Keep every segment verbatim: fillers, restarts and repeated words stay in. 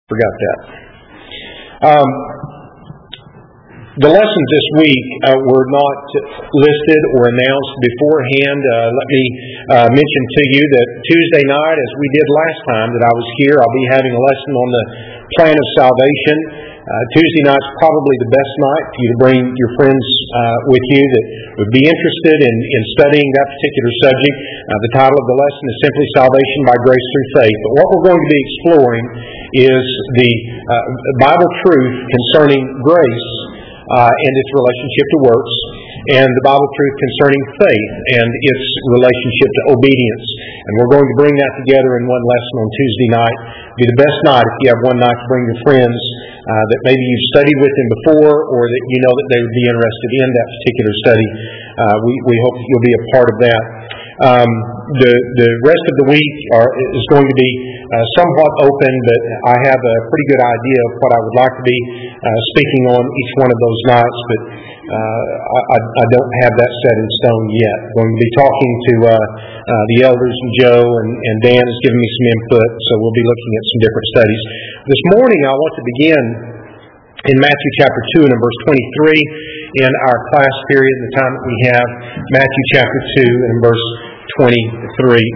Forgot that. Um, the lessons this week uh, were not listed or announced beforehand. Uh, let me uh, mention to you that Tuesday night, as we did last time that I was here, I'll be having a lesson on the plan of salvation. Uh, Tuesday night's probably the best night for you to bring your friends uh, with you that would be interested in, in studying that particular subject. Uh, the title of the lesson is simply Salvation by Grace Through Faith. But what we're going to be exploring is the uh, Bible truth concerning grace uh, and its relationship to works, and the Bible truth concerning faith and its relationship to obedience. And we're going to bring that together in one lesson on Tuesday night. It'll be the best night if you have one night to bring your friends Uh, that maybe you've studied with them before, or that you know that they would be interested in that particular study. Uh, we, we hope that you'll be a part of that. Um, the the rest of the week are, is going to be uh, somewhat open, but I have a pretty good idea of what I would like to be uh, speaking on each one of those nights, but uh, I, I don't have that set in stone yet. I'm going to be talking to uh, uh, the elders, and Joe and, and Dan has given me some input, so we'll be looking at some different studies. This morning I want to begin in Matthew chapter two and in verse twenty-three in our class period, the time that we have, Matthew chapter two and in verse twenty-three.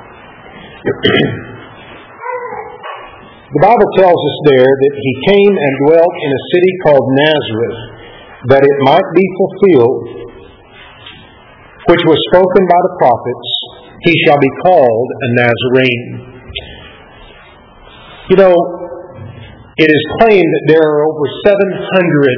The Bible tells us there that he came and dwelt in a city called Nazareth, that it might be fulfilled, which was spoken by the prophets, he shall be called a Nazarene. You know, it is claimed that there are over seven hundred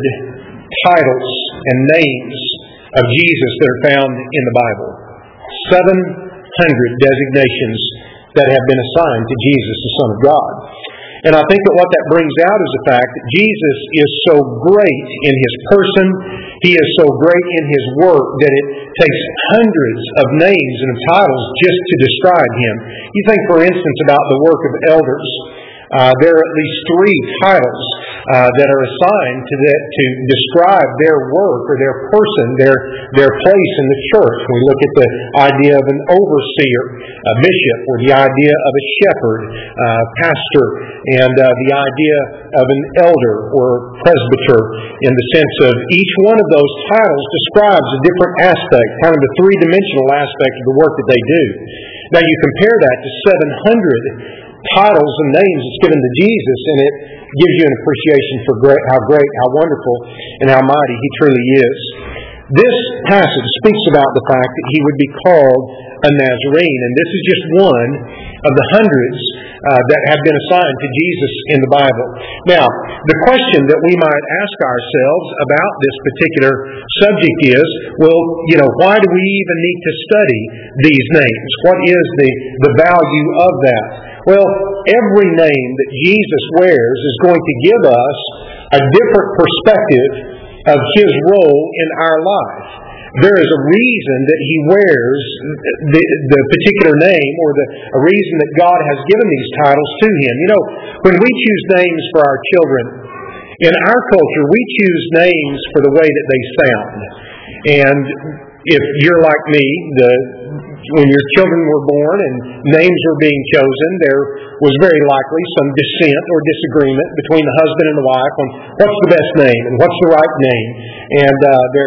titles and names of Jesus that are found in the Bible. seven hundred designations that have been assigned to Jesus, the Son of God. And I think that what that brings out is the fact that Jesus is so great in His person, He is so great in His work, that it takes hundreds of names and of titles just to describe Him. You think, for instance, about the work of elders. Uh, there are at least three titles uh, that are assigned to that, to describe their work or their person, their their place in the church. We look at the idea of an overseer, a bishop, or the idea of a shepherd, uh, pastor, and uh, the idea of an elder or presbyter, in the sense of each one of those titles describes a different aspect, kind of a three-dimensional aspect of the work that they do. Now you compare that to seven hundred titles and names that's given to Jesus, and it gives you an appreciation for great, how great, how wonderful, and how mighty He truly is. This passage speaks about the fact that He would be called a Nazarene, and this is just one of the hundreds uh, that have been assigned to Jesus in the Bible. Now, the question that we might ask ourselves about this particular subject is, well, you know, why do we even need to study these names? What is the, the value of that? Well, every name that Jesus wears is going to give us a different perspective of His role in our life. There is a reason that He wears the, the particular name, or the a reason that God has given these titles to Him. You know, when we choose names for our children, in our culture, we choose names for the way that they sound. And if you're like me, the when your children were born and names were being chosen, there was very likely some dissent or disagreement between the husband and the wife on what's the best name and what's the right name. And uh, there,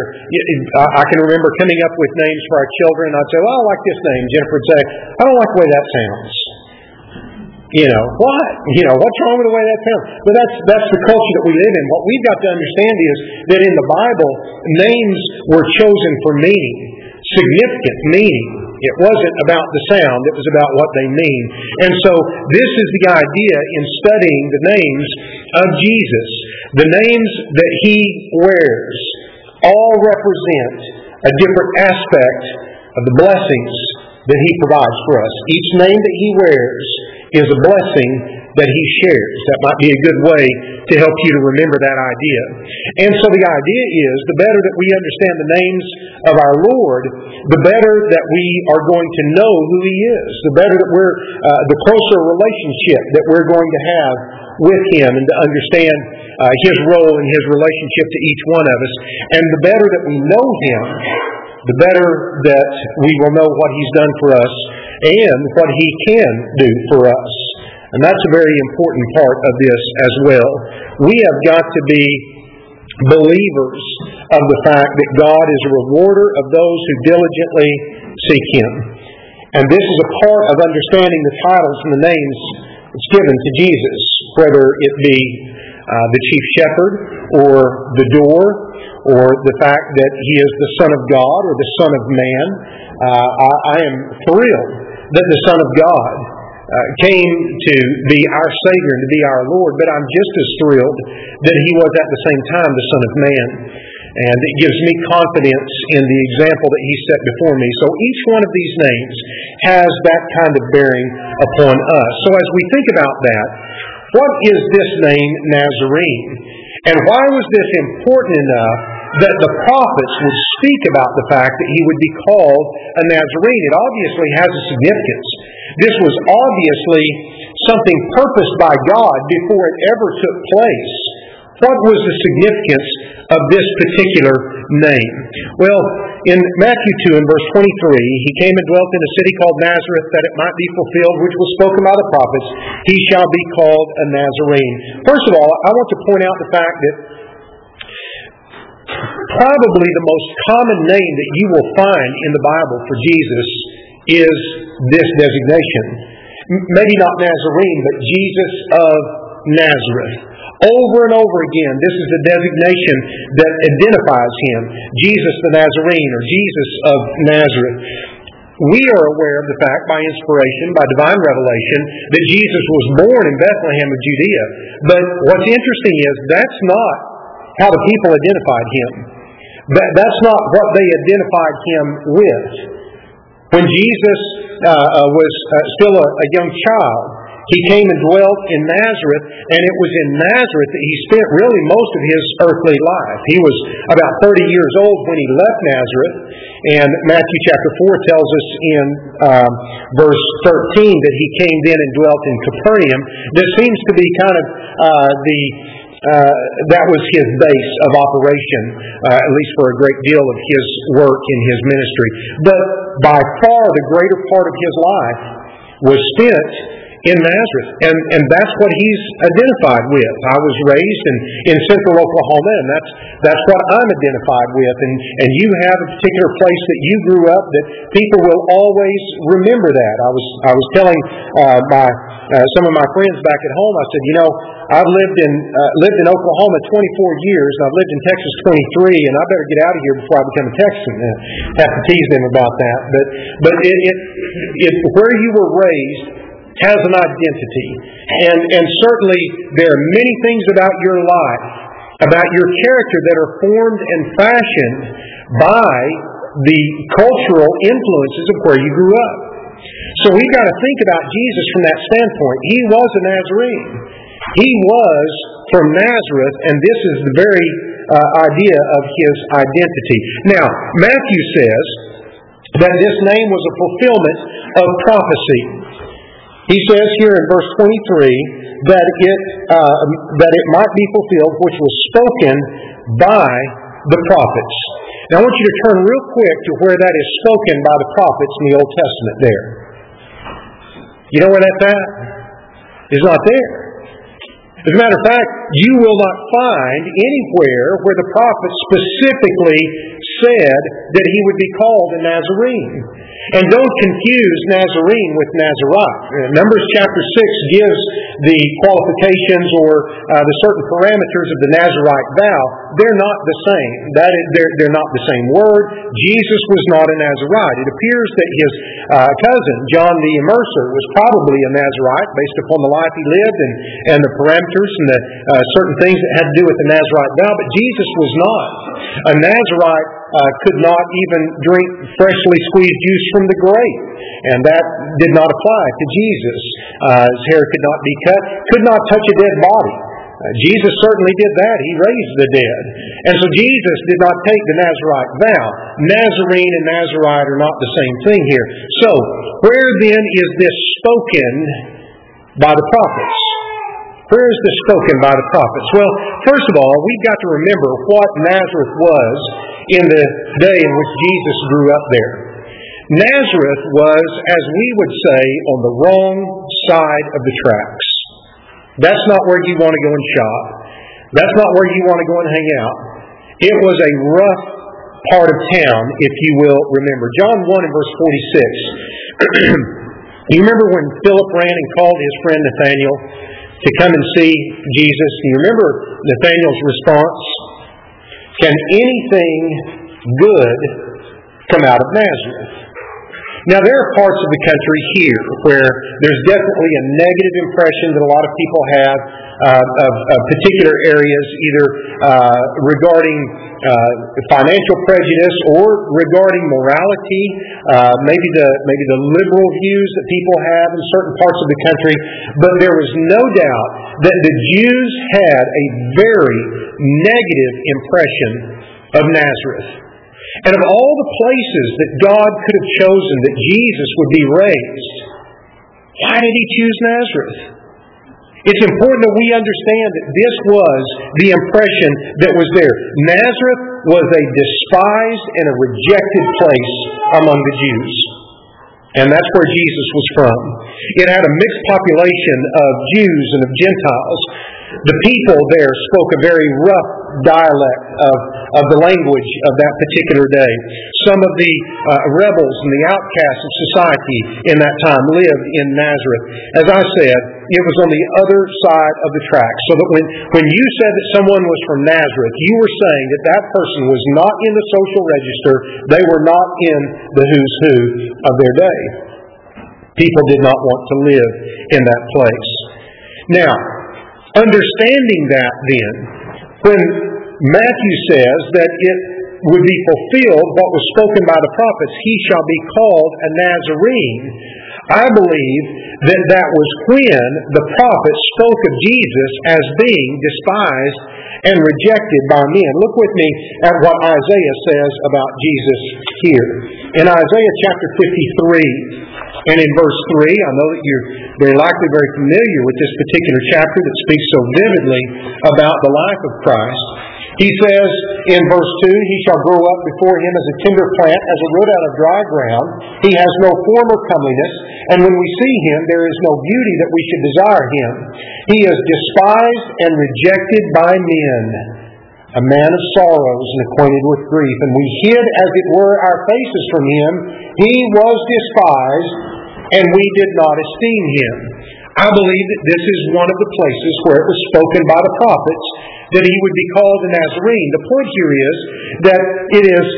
I can remember coming up with names for our children, and I'd say, well, I like this name. Jennifer would say, I don't like the way that sounds. You know, what? You know, what's wrong with the way that sounds? But that's that's the culture that we live in. What we've got to understand is that in the Bible, names were chosen for meaning, significant meaning. It wasn't about the sound, it was about what they mean. And so this is the idea in studying the names of Jesus. The names that He wears all represent a different aspect of the blessings that He provides for us. Each name that He wears is a blessing that He shares. That might be a good way to help you to remember that idea. And so the idea is, the better that we understand the names of our Lord, the better that we are going to know who He is. The better that we're, uh, the closer relationship that we're going to have with Him, and to understand uh, His role and His relationship to each one of us. And the better that we know Him, the better that we will know what He's done for us and what He can do for us. And that's a very important part of this as well. We have got to be believers of the fact that God is a rewarder of those who diligently seek Him. And this is a part of understanding the titles and the names that's given to Jesus, whether it be uh, the chief shepherd or the door, or the fact that He is the Son of God or the Son of Man. Uh, I, I am thrilled that the Son of God uh, came to be our Savior and to be our Lord, but I'm just as thrilled that He was at the same time the Son of Man. And it gives me confidence in the example that He set before me. So each one of these names has that kind of bearing upon us. So as we think about that, what is this name Nazarene? And why was this important enough that the prophets would speak about the fact that He would be called a Nazarene? It obviously has a significance. This was obviously something purposed by God before it ever took place. What was the significance of this particular name? Well, in Matthew two and verse twenty-three, He came and dwelt in a city called Nazareth, that it might be fulfilled, which was spoken by the prophets, He shall be called a Nazarene. First of all, I want to point out the fact that probably the most common name that you will find in the Bible for Jesus is this designation. Maybe not Nazarene, but Jesus of Nazareth. Over and over again, this is the designation that identifies Him. Jesus the Nazarene, or Jesus of Nazareth. We are aware of the fact, by inspiration, by divine revelation, that Jesus was born in Bethlehem of Judea. But what's interesting is that's not how the people identified Him. That, that's not what they identified Him with. When Jesus uh, was uh, still a, a young child, He came and dwelt in Nazareth, and it was in Nazareth that He spent really most of His earthly life. He was about thirty years old when He left Nazareth, and Matthew chapter four tells us in um, verse thirteen that He came then and dwelt in Capernaum. This seems to be kind of uh, the Uh, that was His base of operation, uh, at least for a great deal of His work in His ministry. But by far the greater part of His life was spent in Nazareth. And, and that's what He's identified with. I was raised in, in central Oklahoma, and that's that's what I'm identified with. And, and you have a particular place that you grew up that people will always remember that. I was I was telling uh, my uh, some of my friends back at home, I said, you know, I've lived in uh, lived in Oklahoma twenty-four years, and I've lived in Texas twenty-three, and I better get out of here before I become a Texan. I have to tease them about that. But but it, it, it where you were raised has an identity. And, and certainly there are many things about your life, about your character, that are formed and fashioned by the cultural influences of where you grew up. So we've got to think about Jesus from that standpoint. He was a Nazarene. He was from Nazareth, and this is the very uh, idea of His identity. Now, Matthew says that this name was a fulfillment of prophecy. He says here in verse twenty-three that it uh, that it might be fulfilled which was spoken by the prophets. Now I want you to turn real quick to where that is spoken by the prophets in the Old Testament there. You know where that's at? It's not there. As a matter of fact, you will not find anywhere where the prophet specifically said that He would be called a Nazarene. And don't confuse Nazarene with Nazarite. Numbers chapter six gives the qualifications or uh, the certain parameters of the Nazarite vow. They're not the same. That is, they're, they're not the same word. Jesus was not a Nazarite. It appears that his uh, cousin, John the Immerser, was probably a Nazarite based upon the life he lived and, and the parameters and the uh, certain things that had to do with the Nazarite vow. But Jesus was not. A Nazarite uh, could not even drink freshly squeezed juice from the grape. And that did not apply to Jesus. Uh, his hair could not be cut, could not touch a dead body. Uh, Jesus certainly did that. He raised the dead. And so Jesus did not take the Nazarite vow. Nazarene and Nazarite are not the same thing here. So, where then is this spoken by the prophets? Where is this spoken by the prophets? Well, first of all, we've got to remember what Nazareth was in the day in which Jesus grew up there. Nazareth was, as we would say, on the wrong side of the tracks. That's not where you want to go and shop. That's not where you want to go and hang out. It was a rough part of town, if you will remember. John one and verse forty-six. You remember when Philip ran and called his friend Nathanael to come and see Jesus? Do you remember Nathanael's response? Can anything good come out of Nazareth? Now, there are parts of the country here where there's definitely a negative impression that a lot of people have uh, of, of particular areas, either uh, regarding uh, financial prejudice or regarding morality, uh, maybe the maybe the liberal views that people have in certain parts of the country. But there was no doubt that the Jews had a very negative impression of Nazareth. And of all the places that God could have chosen that Jesus would be raised, why did He choose Nazareth? It's important that we understand that this was the impression that was there. Nazareth was a despised and a rejected place among the Jews. And that's where Jesus was from. It had a mixed population of Jews and of Gentiles. The people there spoke a very rough dialect of, of the language of that particular day. Some of the uh, rebels and the outcasts of society in that time lived in Nazareth. As I said, it was on the other side of the tracks. So that when, when you said that someone was from Nazareth, you were saying that that person was not in the social register. They were not in the who's who of their day. People did not want to live in that place. Now, understanding that then, when Matthew says that it would be fulfilled what was spoken by the prophets, he shall be called a Nazarene, I believe that that was when the prophets spoke of Jesus as being despised and rejected by men. Look with me at what Isaiah says about Jesus here. In Isaiah chapter fifty-three and in verse three, I know that you're very likely very familiar with this particular chapter that speaks so vividly about the life of Christ. He says in verse two, He shall grow up before him as a tender plant, as a root out of dry ground. He has no form or comeliness, and when we see him, there is no beauty that we should desire him. He is despised and rejected by men, a man of sorrows and acquainted with grief. And we hid, as it were, our faces from him. He was despised, and we did not esteem him. I believe that this is one of the places where it was spoken by the prophets that he would be called a Nazarene. The point here is that it is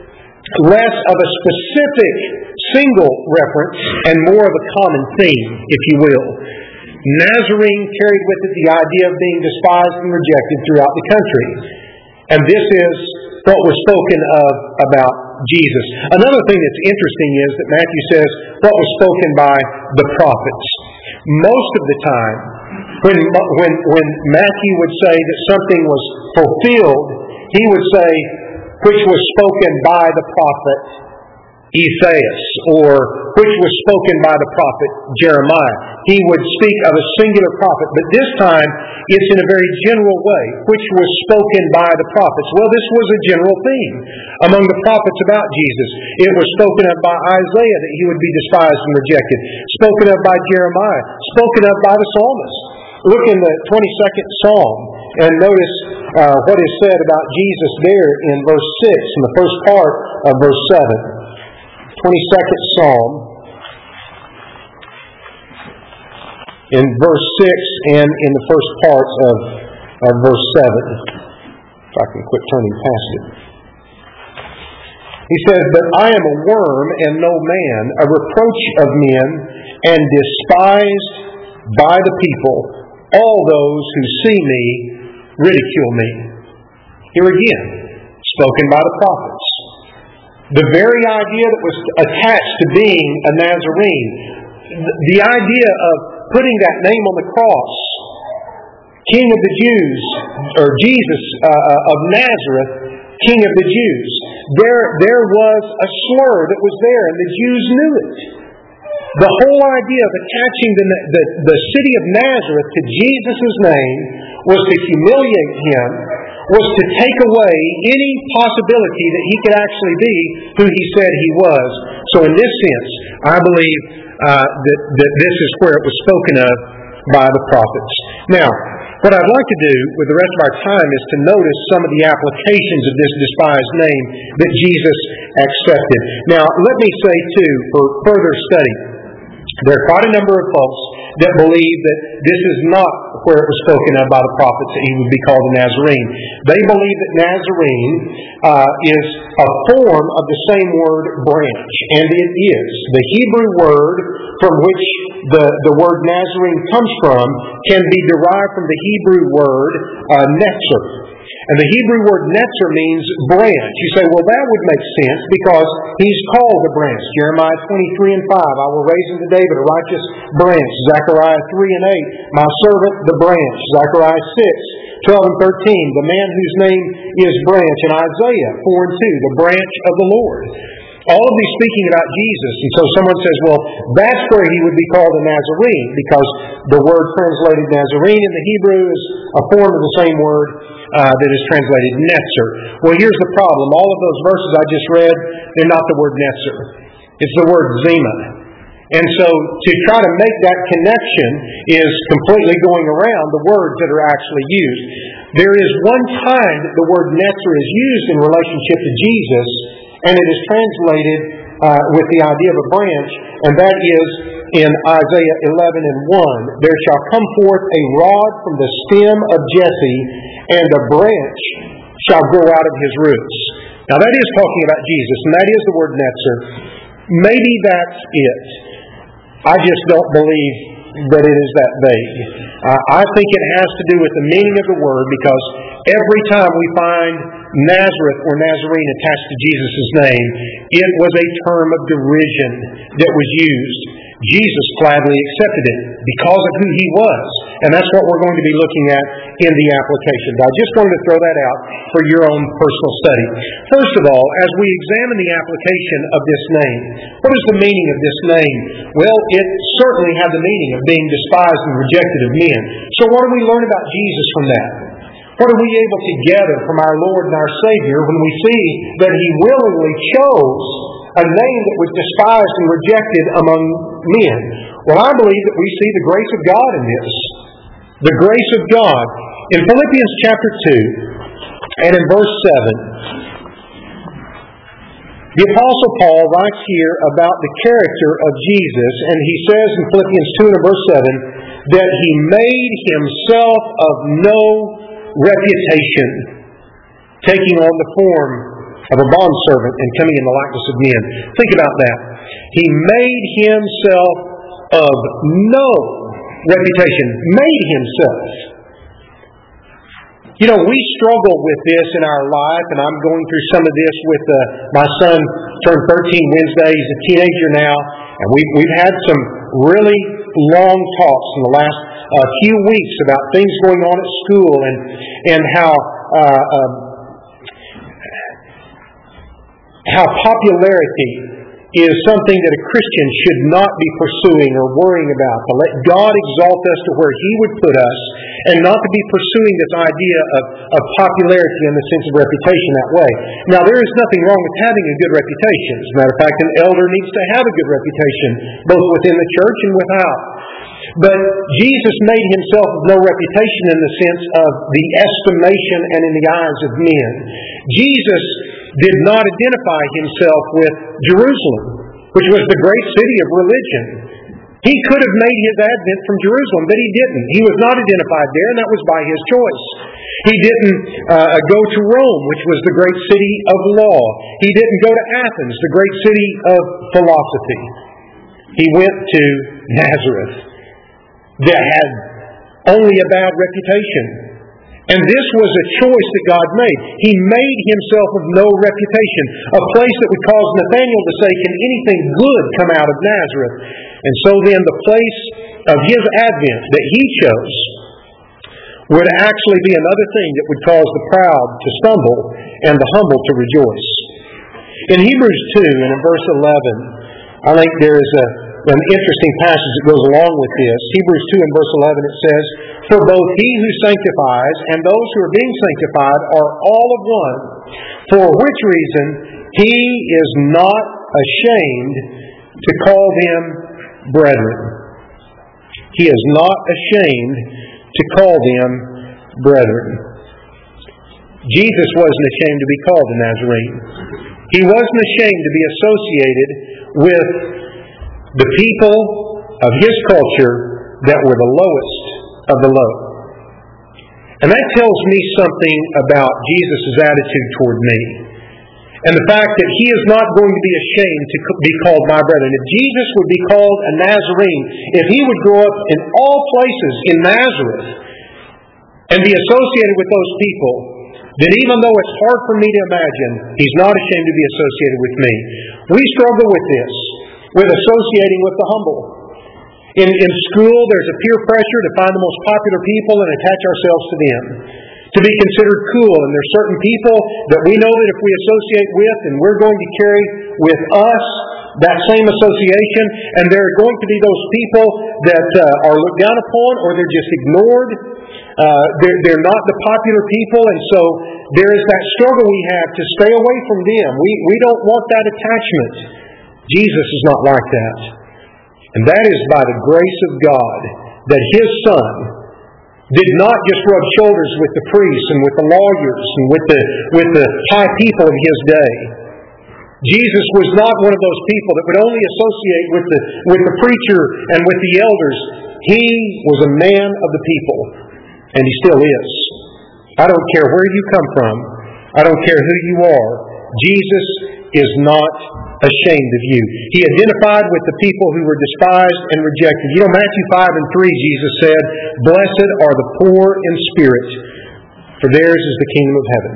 less of a specific single reference and more of a common theme, if you will. Nazarene carried with it the idea of being despised and rejected throughout the country. And this is what was spoken of about Jesus. Another thing that's interesting is that Matthew says what was spoken by the prophets. Most of the time, when, when, when Matthew would say that something was fulfilled, he would say, which was spoken by the prophet Isaiah, or which was spoken by the prophet Jeremiah. He would speak of a singular prophet, but this time it's in a very general way, which was spoken by the prophets. Well, this was a general theme among the prophets about Jesus. It was spoken of by Isaiah that he would be despised and rejected, spoken of by Jeremiah, spoken of by the psalmist. Look in the twenty-second Psalm and notice uh, what is said about Jesus there in verse six, in the first part of verse seven. twenty-second Psalm, in verse six and in the first parts of, of verse seven. If I can quit turning past it. He says, But I am a worm and no man, a reproach of men, and despised by the people. All those who see me ridicule me. Here again, spoken by the prophets. The very idea that was attached to being a Nazarene, the idea of putting that name on the cross, King of the Jews, or Jesus uh, of Nazareth, King of the Jews, there, there was a slur that was there, and the Jews knew it. The whole idea of attaching the, the, the city of Nazareth to Jesus' name was to humiliate him, was to take away any possibility that he could actually be who he said he was. So in this sense, I believe uh, that, that this is where it was spoken of by the prophets. Now, what I'd like to do with the rest of our time is to notice some of the applications of this despised name that Jesus accepted. Now, let me say, too, for further study, there are quite a number of folks that believe that this is not where it was spoken of by the prophets that he would be called a Nazarene. They believe that Nazarene uh, is a form of the same word branch, and it is. The Hebrew word from which the, the word Nazarene comes from can be derived from the Hebrew word uh, netzer. And the Hebrew word netzer means branch. You say, well, that would make sense because he's called a branch. Jeremiah twenty-three and five, I will raise unto David a righteous branch. Zechariah three and eight, my servant the branch. Zechariah six, twelve and thirteen, the man whose name is branch. And Isaiah four and two, the branch of the Lord. All of these speaking about Jesus. And so someone says, well, that's where he would be called a Nazarene because the word translated Nazarene in the Hebrew is a form of the same word Uh, that is translated netzer. Well, here's the problem. All of those verses I just read, they're not the word netzer. It's the word zema. And so to try to make that connection is completely going around the words that are actually used. There is one time that the word netzer is used in relationship to Jesus, and it is translated uh, with the idea of a branch, and that is in Isaiah eleven and one. There shall come forth a rod from the stem of Jesse, and a branch shall grow out of his roots. Now that is talking about Jesus, and that is the word netzer. Maybe that's it. I just don't believe that it is that vague. Uh, I think it has to do with the meaning of the word, because every time we find Nazareth or Nazarene attached to Jesus' name, it was a term of derision that was used. Jesus gladly accepted it because of who he was. And that's what we're going to be looking at in the applications. I just wanted to throw that out for your own personal study. First of all, as we examine the application of this name, what is the meaning of this name? Well, it certainly had the meaning of being despised and rejected of men. So what do we learn about Jesus from that? What are we able to gather from our Lord and our Savior when we see that he willingly chose a name that was despised and rejected among men? Well, I believe that we see the grace of God in this. The grace of God. In Philippians chapter two and in verse seven, the Apostle Paul writes here about the character of Jesus, and he says in Philippians two and verse seven that he made himself of no reputation, taking on the form of a bondservant and coming in the likeness of men. Think about that. He made himself of no reputation. Made himself. You know, we struggle with this in our life, and I'm going through some of this with uh, my son turned thirteen Wednesday. He's a teenager now, and we've, we've had some really long talks in the last uh, few weeks about things going on at school and, and how uh, uh, how popularity is something that a Christian should not be pursuing or worrying about. To let God exalt us to where he would put us, and not to be pursuing this idea of, of popularity in the sense of reputation that way. Now, there is nothing wrong with having a good reputation. As a matter of fact, an elder needs to have a good reputation, both within the church and without. But Jesus made himself of no reputation in the sense of the estimation and in the eyes of men. Jesus did not identify himself with Jerusalem, which was the great city of religion. He could have made his advent from Jerusalem, but he didn't. He was not identified there, and that was by his choice. He didn't uh, go to Rome, which was the great city of law. He didn't go to Athens, the great city of philosophy. He went to Nazareth, that had only a bad reputation. And this was a choice that God made. He made himself of no reputation. A place that would cause Nathanael to say, can anything good come out of Nazareth? And so then the place of his advent that he chose would actually be another thing that would cause the proud to stumble and the humble to rejoice. In Hebrews two and in verse eleven, I think there is a an interesting passage that goes along with this. Hebrews two and verse eleven, it says, for both he who sanctifies and those who are being sanctified are all of one, for which reason he is not ashamed to call them brethren. He is not ashamed to call them brethren. Jesus wasn't ashamed to be called a Nazarene. He wasn't ashamed to be associated with the people of His culture that were the lowest of the low. And that tells me something about Jesus' attitude toward me. And the fact that He is not going to be ashamed to be called my brethren. If Jesus would be called a Nazarene, if He would grow up in all places in Nazareth and be associated with those people, then even though it's hard for me to imagine, He's not ashamed to be associated with me. We struggle with this, with associating with the humble. In, in school, there's a peer pressure to find the most popular people and attach ourselves to them, to be considered cool. And there's certain people that we know that if we associate with, and we're going to carry with us that same association, and there are going to be those people that uh, are looked down upon, or they're just ignored. Uh, they're, they're not the popular people, and so there is that struggle we have to stay away from them. We, we don't want that attachment. Jesus is not like that. And that is by the grace of God that His Son did not just rub shoulders with the priests and with the lawyers and with the, with the high people of His day. Jesus was not one of those people that would only associate with the, with the preacher and with the elders. He was a man of the people, and He still is. I don't care where you come from. I don't care who you are. Jesus is not ashamed of you. He identified with the people who were despised and rejected. You know, Matthew five and three, Jesus said, "Blessed are the poor in spirit, for theirs is the kingdom of heaven."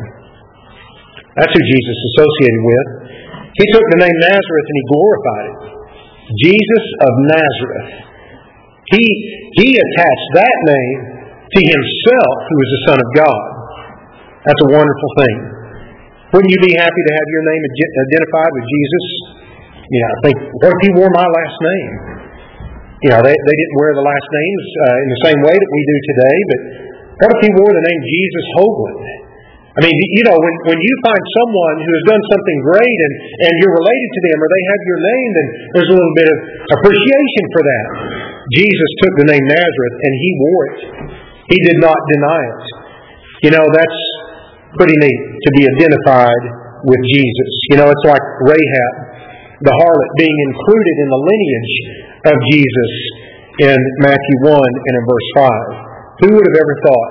That's who Jesus associated with. He took the name Nazareth and He glorified it. Jesus of Nazareth. He, he attached that name to Himself, who is the Son of God. That's a wonderful thing. Wouldn't you be happy to have your name identified with Jesus? You know, I think, what if He wore my last name? You know, they, they didn't wear the last names uh, in the same way that we do today, but what if He wore the name Jesus Hoagland? I mean, you know, when, when you find someone who has done something great and, and you're related to them or they have your name, then there's a little bit of appreciation for that. Jesus took the name Nazareth and He wore it. He did not deny it. You know, that's pretty neat to be identified with Jesus. You know, it's like Rahab, the harlot, being included in the lineage of Jesus in Matthew one and in verse five. Who would have ever thought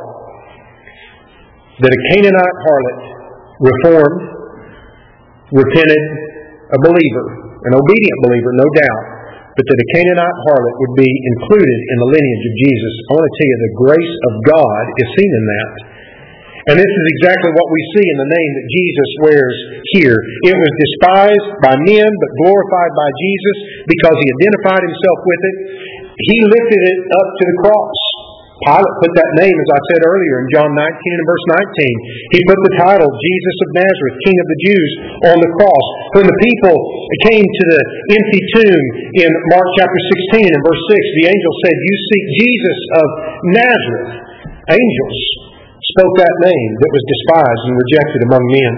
that a Canaanite harlot reformed, repented, a believer, an obedient believer, no doubt, but that a Canaanite harlot would be included in the lineage of Jesus? I want to tell you, the grace of God is seen in that. And this is exactly what we see in the name that Jesus wears here. It was despised by men, but glorified by Jesus because He identified Himself with it. He lifted it up to the cross. Pilate put that name, as I said earlier, in John nineteen and verse nineteen. He put the title, Jesus of Nazareth, King of the Jews, on the cross. When the people came to the empty tomb in Mark chapter sixteen and verse six, the angel said, "You seek Jesus of Nazareth." Angels spoke that name that was despised and rejected among men.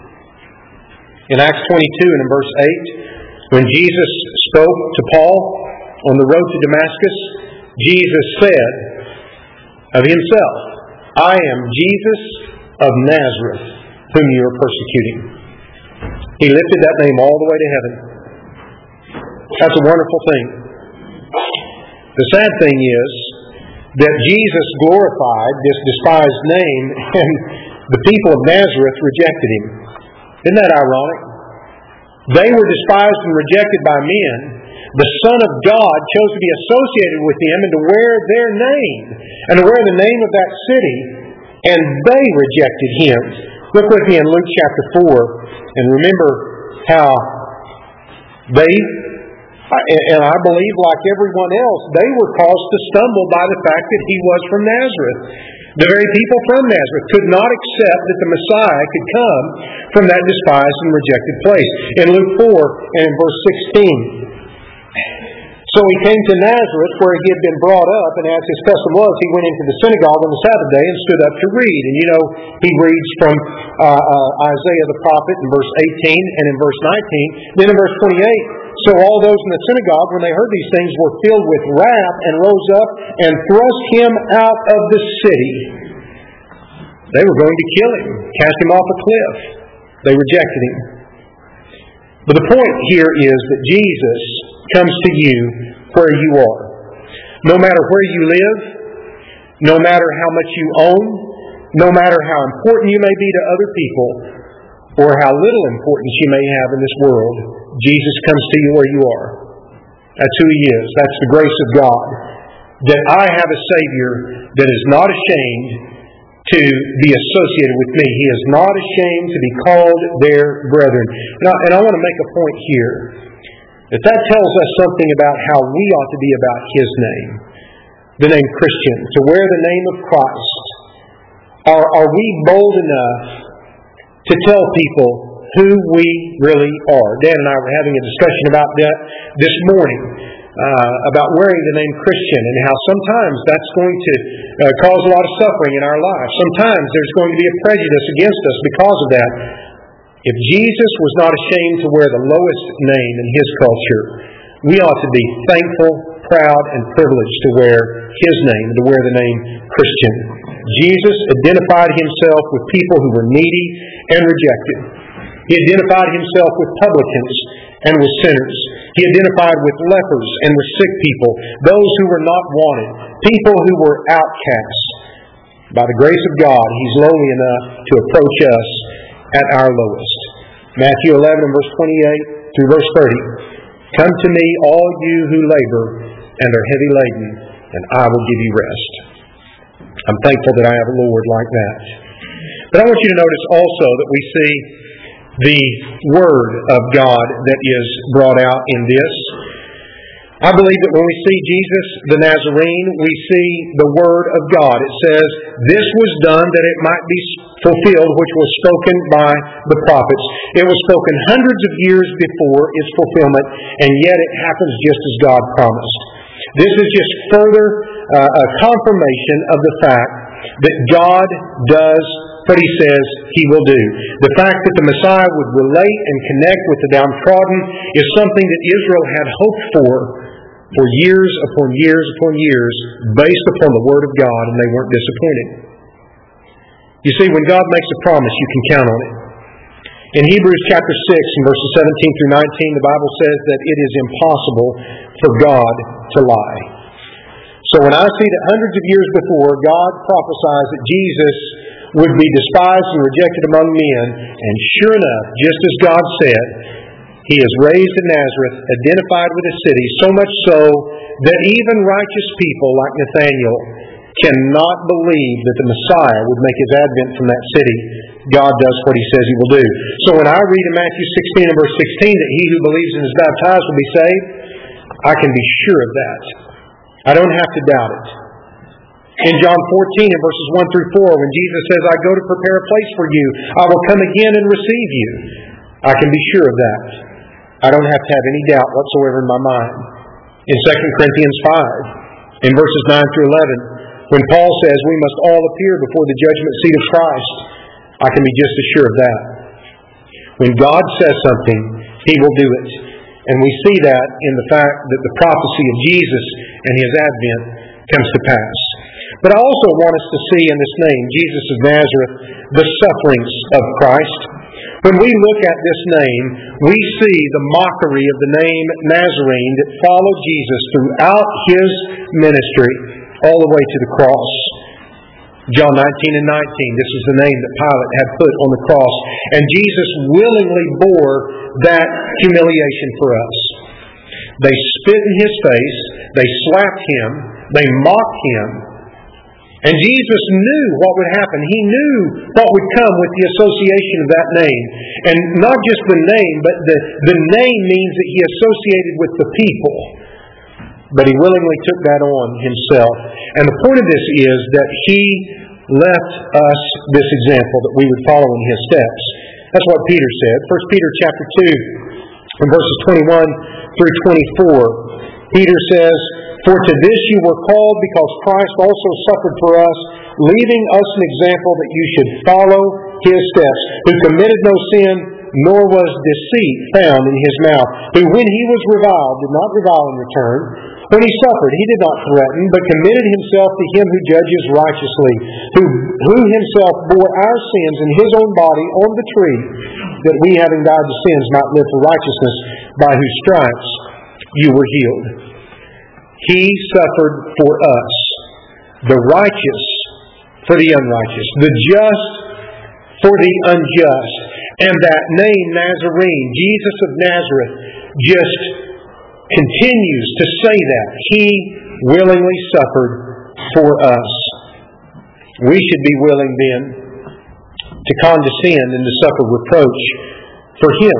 In Acts twenty-two and in verse eight, when Jesus spoke to Paul on the road to Damascus, Jesus said of Himself, "I am Jesus of Nazareth, whom you are persecuting." He lifted that name all the way to heaven. That's a wonderful thing. The sad thing is that Jesus glorified this despised name, and the people of Nazareth rejected Him. Isn't that ironic? They were despised and rejected by men. The Son of God chose to be associated with them and to wear their name, and to wear the name of that city, and they rejected Him. Look with me in Luke chapter four, and remember how they, and I believe like everyone else, they were caused to stumble by the fact that He was from Nazareth. The very people from Nazareth could not accept that the Messiah could come from that despised and rejected place. In Luke four and in verse sixteen, "So He came to Nazareth, where He had been brought up, and as His custom was, He went into the synagogue on the Sabbath day and stood up to read." And you know, He reads from uh, uh, Isaiah the prophet in verse eighteen and in verse nineteen. Then in verse twenty-eight, So all those in the synagogue, when they heard these things, were filled with wrath and rose up and thrust him out of the city. They were going to kill him, cast him off a cliff. They rejected him. But the point here is that Jesus comes to you where you are. No matter where you live, no matter how much you own, no matter how important you may be to other people, or how little importance you may have in this world, Jesus comes to you where you are. That's who He is. That's the grace of God. That I have a Savior that is not ashamed to be associated with me. He is not ashamed to be called their brethren. And I, and I want to make a point here. That that tells us something about how we ought to be about His name. The name Christian. To wear the name of Christ. Are, are we bold enough to tell people who we really are? Dan and I were having a discussion about that this morning. Uh, about wearing the name Christian and how sometimes that's going to uh, cause a lot of suffering in our lives. Sometimes there's going to be a prejudice against us because of that. If Jesus was not ashamed to wear the lowest name in His culture, we ought to be thankful, proud, and privileged to wear His name, to wear the name Christian. Jesus identified Himself with people who were needy and rejected. He identified Himself with publicans and with sinners. He identified with lepers and with sick people, those who were not wanted, people who were outcasts. By the grace of God, He's lowly enough to approach us at our lowest. Matthew eleven and verse twenty-eight through verse thirty. Come to me, all you who labor and are heavy laden, and I will give you rest. I'm thankful that I have a Lord like that. But I want you to notice also that we see the Word of God that is brought out in this. I believe that when we see Jesus the Nazarene, we see the Word of God. It says, this was done that it might be fulfilled, which was spoken by the prophets. It was spoken hundreds of years before its fulfillment, and yet it happens just as God promised. This is just further uh, a confirmation of the fact that God does what He says He will do. The fact that the Messiah would relate and connect with the downtrodden is something that Israel had hoped for for years upon years upon years based upon the Word of God, and they weren't disappointed. You see, when God makes a promise, you can count on it. In Hebrews chapter six and verses seventeen through nineteen, the Bible says that it is impossible for God to lie. So when I see that hundreds of years before, God prophesies that Jesus would be despised and rejected among men, and sure enough, just as God said, He is raised in Nazareth, identified with a city, so much so that even righteous people like Nathanael cannot believe that the Messiah would make His advent from that city. God does what He says He will do. So when I read in Matthew sixteen and verse sixteen that he who believes and is baptized will be saved, I can be sure of that. I don't have to doubt it. In John fourteen and verses one through four, when Jesus says, I go to prepare a place for you, I will come again and receive you, I can be sure of that. I don't have to have any doubt whatsoever in my mind. In Second Corinthians five, in verses nine through eleven, when Paul says we must all appear before the judgment seat of Christ, I can be just as sure of that. When God says something, He will do it. And we see that in the fact that the prophecy of Jesus and His advent comes to pass. But I also want us to see in this name, Jesus of Nazareth, the sufferings of Christ. When we look at this name, we see the mockery of the name Nazarene that followed Jesus throughout His ministry, all the way to the cross. John nineteen and nineteen, this is the name that Pilate had put on the cross. And Jesus willingly bore that humiliation for us. They spit in His face, they slapped Him, they mocked Him. And Jesus knew what would happen. He knew what would come with the association of that name. And not just the name, but the, the name means that He associated with the people. But He willingly took that on Himself. And the point of this is that He left us this example that we would follow in His steps. That's what Peter said. First Peter chapter two, in verses twenty-one through twenty-four, Peter says, For to this you were called, because Christ also suffered for us, leaving us an example that you should follow His steps, who committed no sin, nor was deceit found in his mouth, who when he was reviled did not revile in return. When he suffered, he did not threaten, but committed himself to him who judges righteously, who, who himself bore our sins in his own body on the tree, that we, having died to sins, might live for righteousness, by whose stripes you were healed. He suffered for us, the righteous for the unrighteous, the just for the unjust. And that name, Nazarene, Jesus of Nazareth, just continues to say that. He willingly suffered for us. We should be willing then to condescend and to suffer reproach for Him.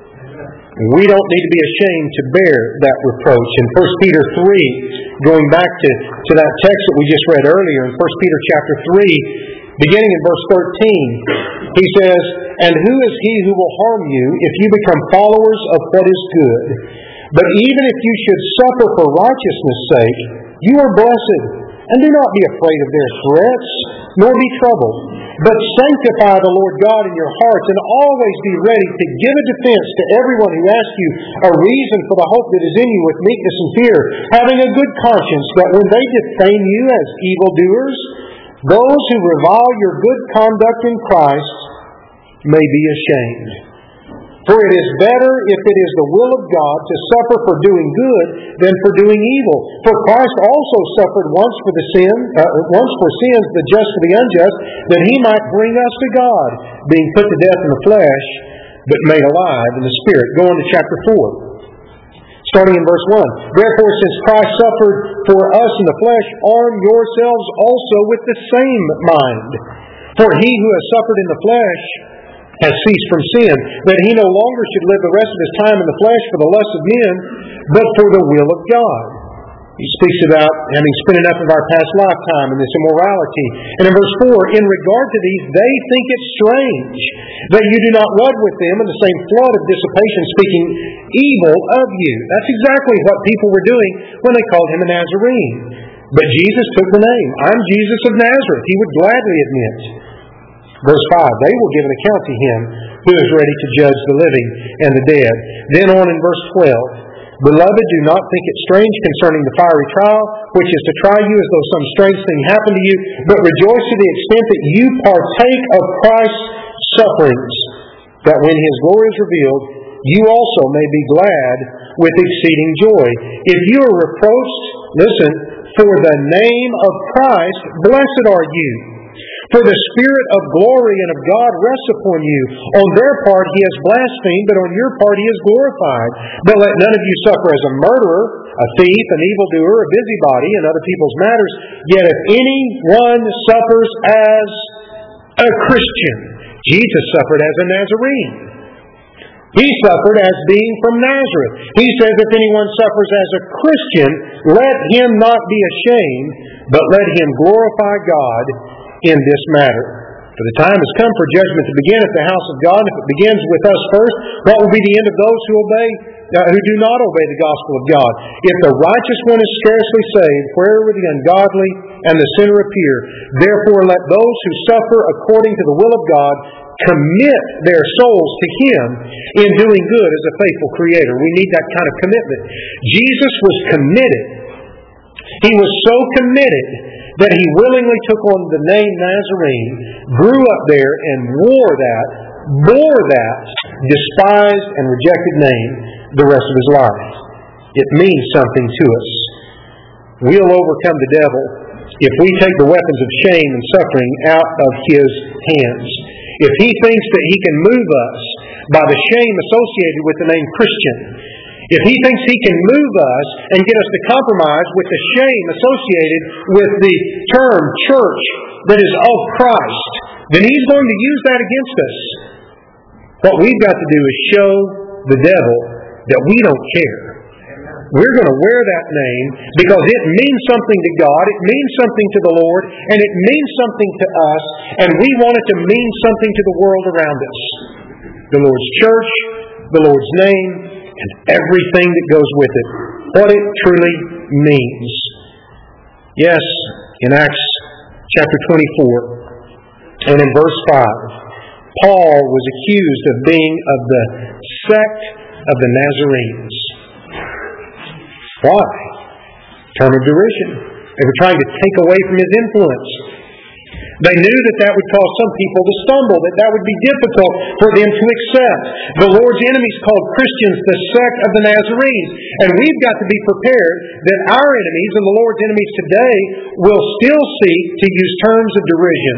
We don't need to be ashamed to bear that reproach. In First Peter three, going back to, to that text that we just read earlier, in First Peter chapter three, beginning in verse thirteen, he says, "And who is he who will harm you if you become followers of what is good? But even if you should suffer for righteousness' sake, you are blessed. And do not be afraid of their threats, nor be troubled. But sanctify the Lord God in your hearts, and always be ready to give a defense to everyone who asks you a reason for the hope that is in you with meekness and fear, having a good conscience, that when they defame you as evildoers, those who revile your good conduct in Christ may be ashamed. For it is better, if it is the will of God, to suffer for doing good than for doing evil. For Christ also suffered once for the sin, uh, once for sins, the just for the unjust, that He might bring us to God, being put to death in the flesh, but made alive in the Spirit." Go on to chapter four. Starting in verse one. "Therefore, since Christ suffered for us in the flesh, arm yourselves also with the same mind. For he who has suffered in the flesh has ceased from sin, that he no longer should live the rest of his time in the flesh for the lusts of men, but for the will of God." He speaks about having spent enough of our past lifetime in this immorality. And in verse four, "In regard to these, they think it strange that you do not run with them in the same flood of dissipation, speaking evil of you." That's exactly what people were doing when they called him a Nazarene. But Jesus took the name. "I'm Jesus of Nazareth," he would gladly admit. Verse five, "They will give an account to him who is ready to judge the living and the dead." Then on in verse twelve, "Beloved, do not think it strange concerning the fiery trial, which is to try you as though some strange thing happened to you, but rejoice to the extent that you partake of Christ's sufferings, that when His glory is revealed, you also may be glad with exceeding joy. If you are reproached," listen, "for the name of Christ, blessed are you. For the Spirit of glory and of God rests upon you. On their part He has blasphemed, but on your part He is glorified. But let none of you suffer as a murderer, a thief, an evildoer, a busybody in other people's matters. Yet if anyone suffers as a Christian," Jesus suffered as a Nazarene. He suffered as being from Nazareth. He says, "If anyone suffers as a Christian, let him not be ashamed, but let him glorify God in this matter. For the time has come for judgment to begin at the house of God. If it begins with us first, what will be the end of those who obey, uh, who do not obey the gospel of God? If the righteous one is scarcely saved, where will the ungodly and the sinner appear? Therefore let those who suffer according to the will of God commit their souls to Him in doing good as a faithful Creator." We need that kind of commitment. Jesus was committed. He was so committed that He willingly took on the name Nazarene, grew up there and wore that, bore that despised and rejected name the rest of His life. It means something to us. We'll overcome the devil if we take the weapons of shame and suffering out of His hands. If he thinks that he can move us by the shame associated with the name Christian, if he thinks he can move us and get us to compromise with the shame associated with the term church that is of Christ, then he's going to use that against us. What we've got to do is show the devil that we don't care. We're going to wear that name because it means something to God, it means something to the Lord, and it means something to us, and we want it to mean something to the world around us. The Lord's church, the Lord's name, and everything that goes with it. What it truly means. Yes, in Acts chapter twenty-four, and in verse five, Paul was accused of being of the sect of the Nazarenes. Why? Term of derision. They were trying to take away from his influence. They knew that that would cause some people to stumble, that that would be difficult for them to accept. The Lord's enemies called Christians the sect of the Nazarenes. And we've got to be prepared that our enemies and the Lord's enemies today will still seek to use terms of derision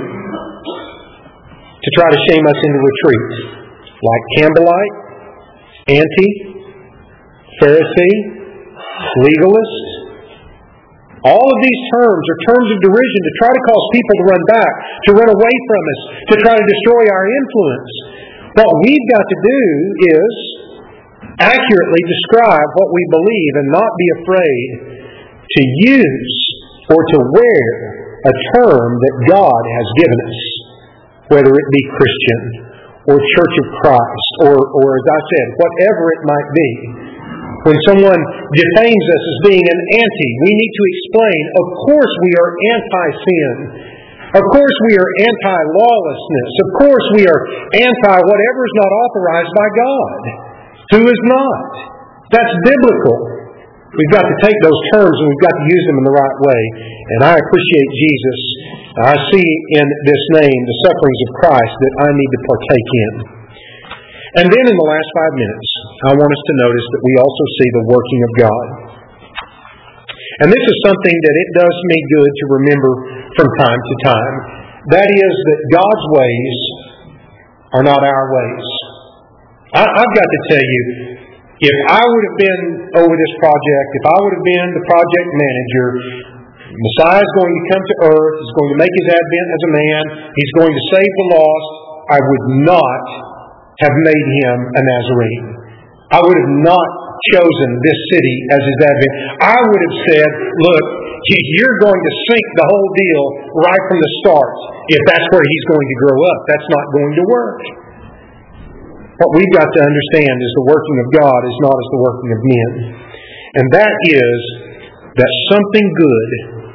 to try to shame us into retreat. Like Campbellite, anti, Pharisee, legalist. All of these terms are terms of derision to try to cause people to run back, to run away from us, to try to destroy our influence. What we've got to do is accurately describe what we believe and not be afraid to use or to wear a term that God has given us, whether it be Christian or Church of Christ or, or as I said, whatever it might be. When someone defames us as being an anti, we need to explain, of course we are anti-sin. Of course we are anti-lawlessness. Of course we are anti-whatever is not authorized by God. Who is not? That's biblical. We've got to take those terms and we've got to use them in the right way. And I appreciate Jesus. I see in this name the sufferings of Christ that I need to partake in. And then in the last five minutes, I want us to notice that we also see the working of God. And this is something that it does me good to remember from time to time. That is that God's ways are not our ways. I, I've got to tell you, if I would have been over this project, if I would have been the project manager, Messiah is going to come to earth, he's going to make his advent as a man, he's going to save the lost, I would not have made him a Nazarene. I would have not chosen this city as his advent. I would have said, look, you're going to sink the whole deal right from the start if that's where he's going to grow up. That's not going to work. What we've got to understand is the working of God is not as the working of men. And that is that something good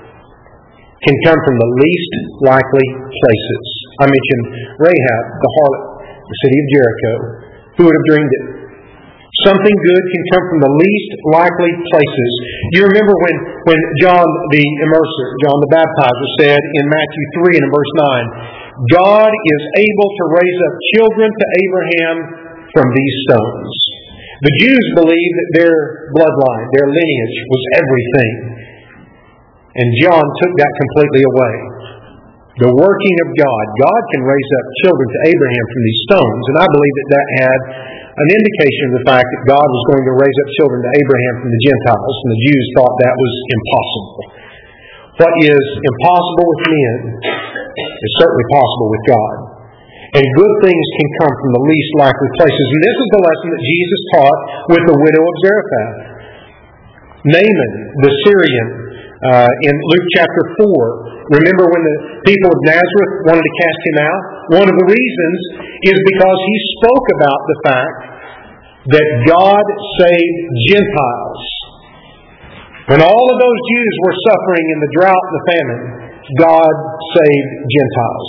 can come from the least likely places. I mentioned Rahab, the harlot, the city of Jericho. Who would have dreamed it? Something good can come from the least likely places. You remember when, when John the Immerser, John the Baptizer said in Matthew three and in verse nine, God is able to raise up children to Abraham from these stones. The Jews believed that their bloodline, their lineage was everything. And John took that completely away. The working of God. God can raise up children to Abraham from these stones. And I believe that that had an indication of the fact that God was going to raise up children to Abraham from the Gentiles. And the Jews thought that was impossible. What is impossible with men is certainly possible with God. And good things can come from the least likely places. And this is the lesson that Jesus taught with the widow of Zarephath. Naaman, the Syrian, uh, in Luke chapter four. Remember when the people of Nazareth wanted to cast him out? One of the reasons is because he spoke about the fact that God saved Gentiles. When all of those Jews were suffering in the drought and the famine, God saved Gentiles.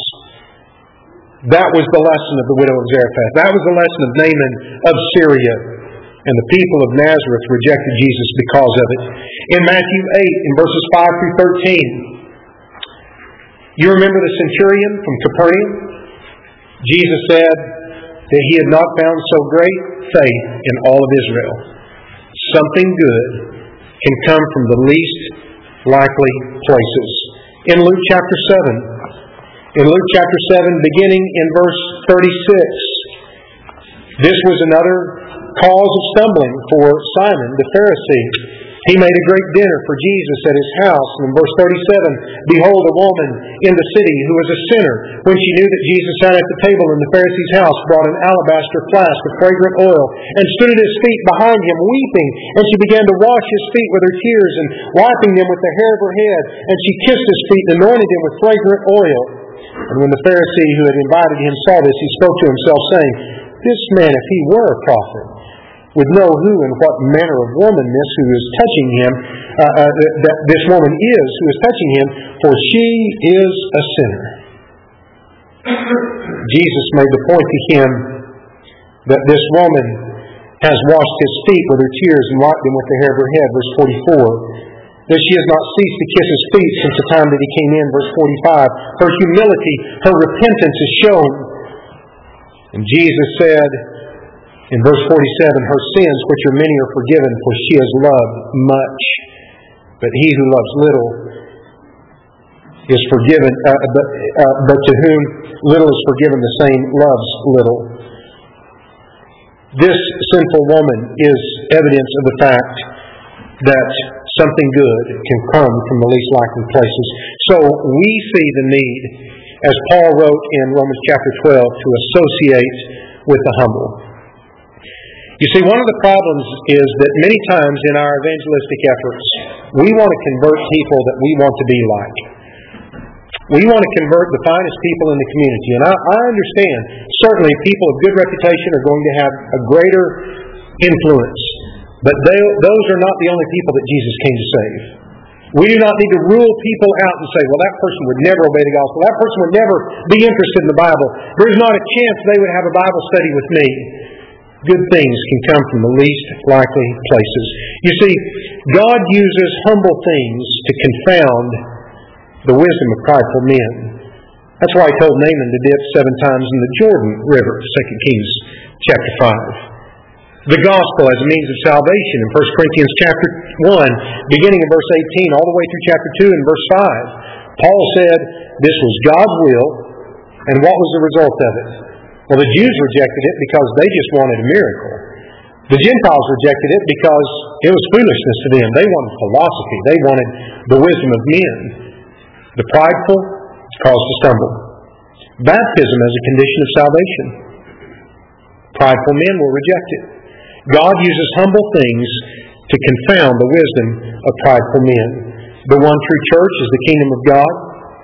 That was the lesson of the widow of Zarephath. That was the lesson of Naaman of Syria. And the people of Nazareth rejected Jesus because of it. In Matthew eight, in verses five through thirteen, you remember the centurion from Capernaum? Jesus said that he had not found so great faith in all of Israel. Something good can come from the least likely places. In Luke chapter seven, in Luke chapter seven, beginning in verse thirty-six, this was another cause of stumbling for Simon the Pharisee. He made a great dinner for Jesus at his house. And in verse thirty-seven, behold, a woman in the city who was a sinner, when she knew that Jesus sat at the table in the Pharisee's house, brought an alabaster flask of fragrant oil, and stood at his feet behind him, weeping. And she began to wash his feet with her tears, and wiping them with the hair of her head. And she kissed his feet and anointed him with fragrant oil. And when the Pharisee who had invited him saw this, he spoke to himself, saying, this man, if he were a prophet, would know who and what manner of woman this who is touching him, uh, uh, that this woman is who is touching him, for she is a sinner. Jesus made the point to him that this woman has washed his feet with her tears and wiped them with the hair of her head, verse forty-four. That she has not ceased to kiss his feet since the time that he came in, verse forty-five. Her humility, her repentance is shown. And Jesus said in verse forty-seven, her sins, which are many, are forgiven, for she has loved much. But he who loves little is forgiven, uh, but, uh, but to whom little is forgiven, the same loves little. This sinful woman is evidence of the fact that something good can come from the least likely places. So we see the need, as Paul wrote in Romans chapter twelve, to associate with the humble. You see, one of the problems is that many times in our evangelistic efforts, we want to convert people that we want to be like. We want to convert the finest people in the community. And I, I understand, certainly people of good reputation are going to have a greater influence. But they, those are not the only people that Jesus came to save. We do not need to rule people out and say, well, that person would never obey the gospel. That person would never be interested in the Bible. There's not a chance they would have a Bible study with me. Good things can come from the least likely places. You see, God uses humble things to confound the wisdom of prideful men. That's why he told Naaman to dip seven times in the Jordan River, Second Kings chapter five. The gospel as a means of salvation in First Corinthians chapter one, beginning in verse eighteen, all the way through chapter two and verse five. Paul said this was God's will, and what was the result of it? Well, the Jews rejected it because they just wanted a miracle. The Gentiles rejected it because it was foolishness to them. They wanted philosophy. They wanted the wisdom of men. The prideful is caused to stumble. Baptism as a condition of salvation. Prideful men will reject it. God uses humble things to confound the wisdom of prideful men. The one true church is the kingdom of God.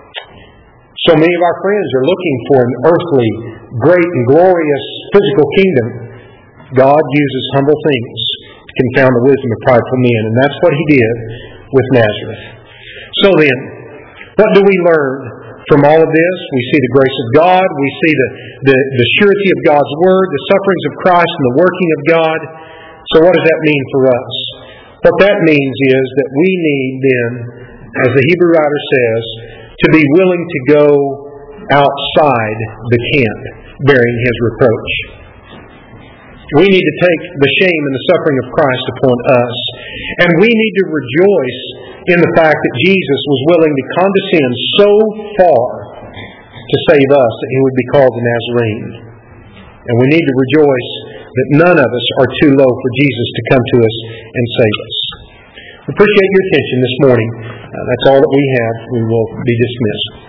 So many of our friends are looking for an earthly, great and glorious physical kingdom. God uses humble things to confound the wisdom of prideful men. And that's what he did with Nazareth. So then, what do we learn from all of this? We see the grace of God. We see the, the, the surety of God's Word, the sufferings of Christ, and the working of God. So what does that mean for us? What that means is that we need then, as the Hebrew writer says, to be willing to go outside the camp bearing his reproach. We need to take the shame and the suffering of Christ upon us. And we need to rejoice in the fact that Jesus was willing to condescend so far to save us that he would be called the Nazarene. And we need to rejoice that none of us are too low for Jesus to come to us and save us. We appreciate your attention this morning. Uh, that's all that we have. We will be dismissed.